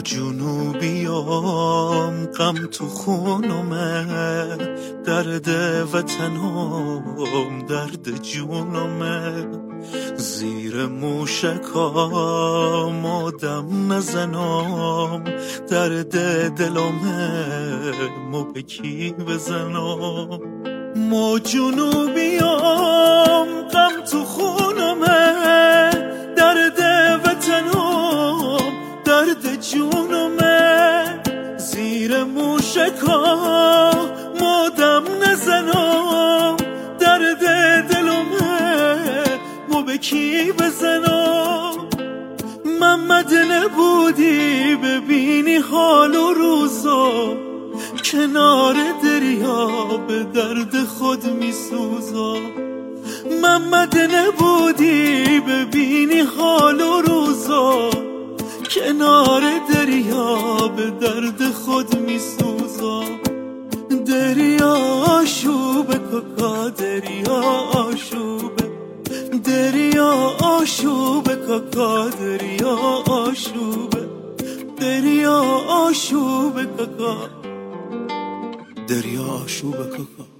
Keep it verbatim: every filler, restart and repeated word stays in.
جنوبیام غم تو خونمه، درد وطنم درد جونمه، زیر موشکام آدم نزنم، درد دلمه مو به کی بزنم. ما جنوبیام غم تو خونمه، درد وطنم درد جونمه، زیر موشکا مادم نزنم، درد دلمه مو به کی بزنم. محمد نبودی ببینی حال و روزا، کنار دریا به درد خود می سوزا. محمد نبودی ببینی حال و روزا، کنار دریا به درد خود می سوزا. دریا آشوب کاکا دریا آشوب، دریا آشوب کاکا دریا آشوب، دریا آشوب کاکا دریا آشوب کاکا.